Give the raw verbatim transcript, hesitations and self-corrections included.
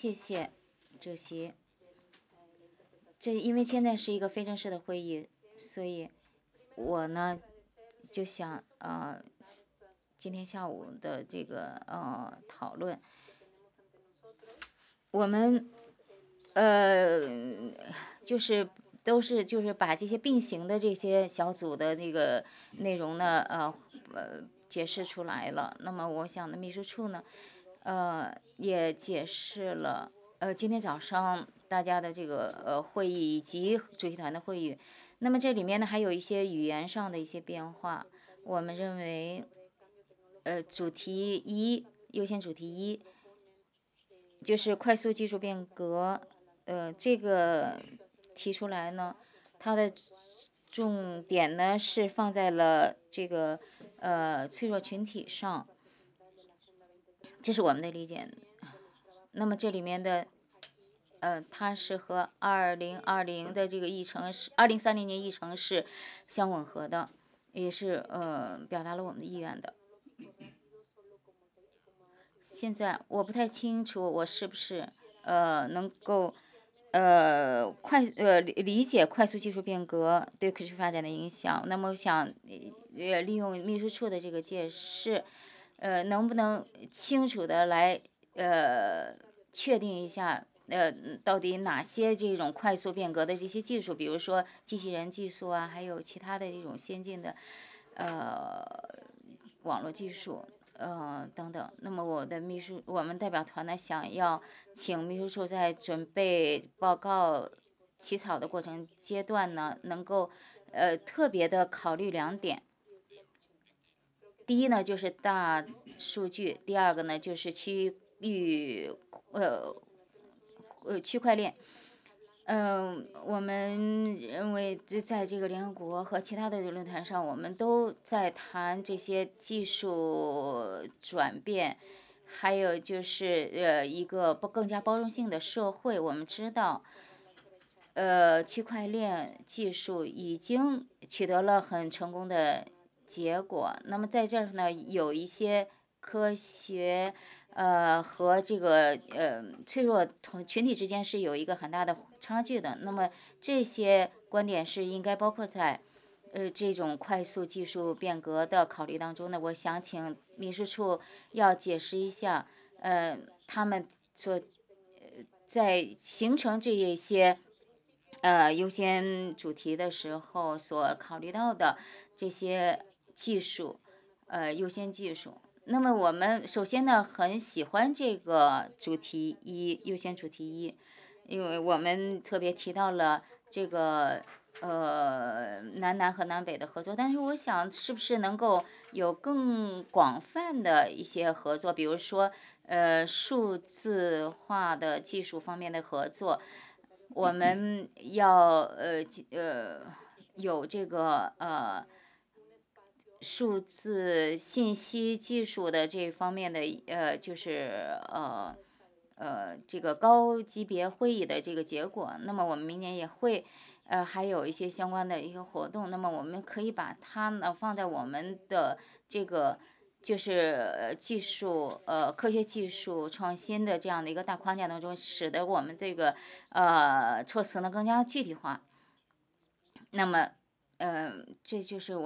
谢谢主席。这因为现在是一个非正式的会议，所以我呢就想呃今天下午的这个呃讨论，我们呃就是都是就是把这些并行的这些小组的那个内容呢呃呃解释出来了。那么我想呢秘书处呢呃也解释了呃今天早上大家的这个呃会议以及主席团的会议。那么这里面呢还有一些语言上的一些变化。我们认为呃主题一优先主题一就是快速技术变革，呃，这个提出来呢，它的重点呢是放在了这个呃脆弱群体上，这是我们的理解。那么这里面的呃，它是和二零二零的这个议程是二零三零年议程是相吻合的，也是呃表达了我们的意愿的。现在我不太清楚我是不是呃能够呃快呃理理解快速技术变革对可持续发展的影响。那么我想呃利用秘书处的这个解释，呃能不能清楚的来呃确定一下呃到底哪些这种快速变革的这些技术，比如说机器人技术啊，还有其他的这种先进的呃网络技术。呃，等等。那么我的秘书，我们代表团呢，想要请秘书处在准备报告起草的过程阶段呢，能够呃特别的考虑两点。第一呢，就是大数据；第二个呢，就是区域呃呃区块链。嗯、呃，我们认为就在这个联合国和其他的论坛上，我们都在谈这些技术转变，还有就是呃一个不更加包容性的社会。我们知道，呃，区块链技术已经取得了很成功的结果。那么在这儿呢，有一些科学呃和这个呃脆弱同群体之间是有一个很大的差距的。那么这些观点是应该包括在呃这种快速技术变革的考虑当中呢。我想请秘书处要解释一下，呃，他们所呃在形成这一些呃优先主题的时候所考虑到的这些技术，呃优先技术。那么我们首先呢，很喜欢这个主题一，优先主题一，因为我们特别提到了这个呃南南和南北的合作。但是我想是不是能够有更广泛的一些合作，比如说呃数字化的技术方面的合作。我们要呃呃有这个呃数字信息技术的这方面的呃就是呃呃这个高级别会议的这个结果。那么我们明年也会呃还有一些相关的一个活动。那么我们可以把它呢放在我们的这个就是技术呃科学技术创新的这样的一个大框架当中，使得我们这个呃措辞呢更加具体化。那么呃这就是我。